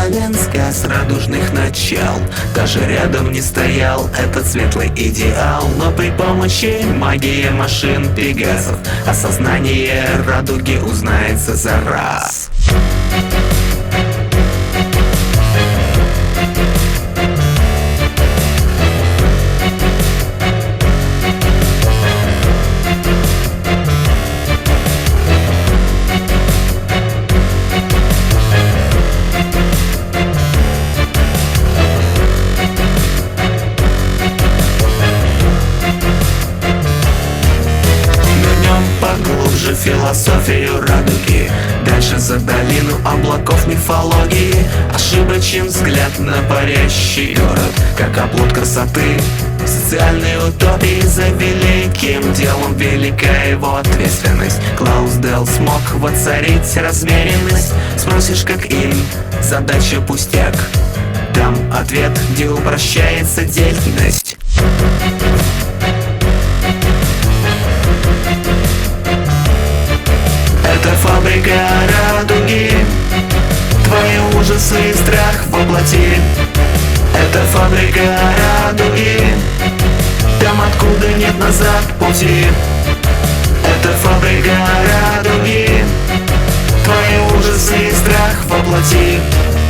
полон сказ радужных начал. Даже рядом не стоял этот светлый идеал. Но при помощи магии машин Пегасов осознание радуги узнается за раз. Поглубже философию радуги, дальше за долину облаков мифологии. Ошибочен взгляд на парящий город, как оплот красоты социальной утопии. За великим делом велика его ответственность. Клаусдейл смог воцарить размеренность. Спросишь, как им, задача пустяк. Дам ответ, где упрощается деятельность. Это фабрика радуги, твои ужасы и страх воплоти. Это фабрика радуги, там откуда нет назад пути. Это фабрика радуги, твои ужасы и страх воплоти.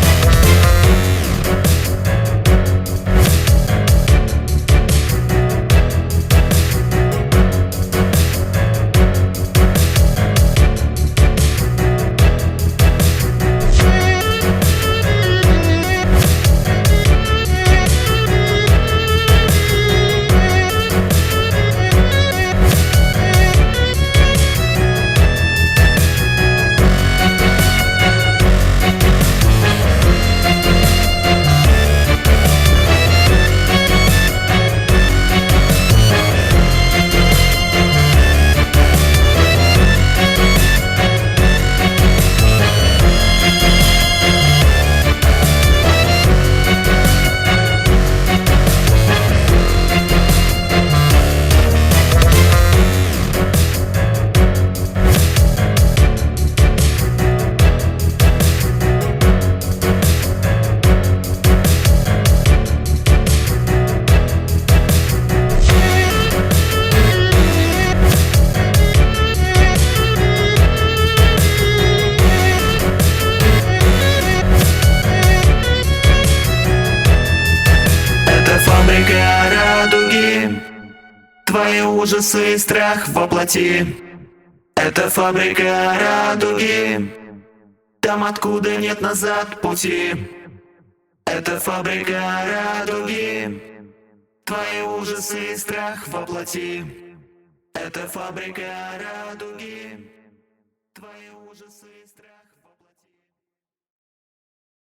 Фабрика радуги, твои ужасы и страх воплоти. Это фабрика радуги, там откуда нет назад пути. Это фабрика радуги, твои ужасы и страх воплоти. Это фабрика радуги, твои ужасы и страх.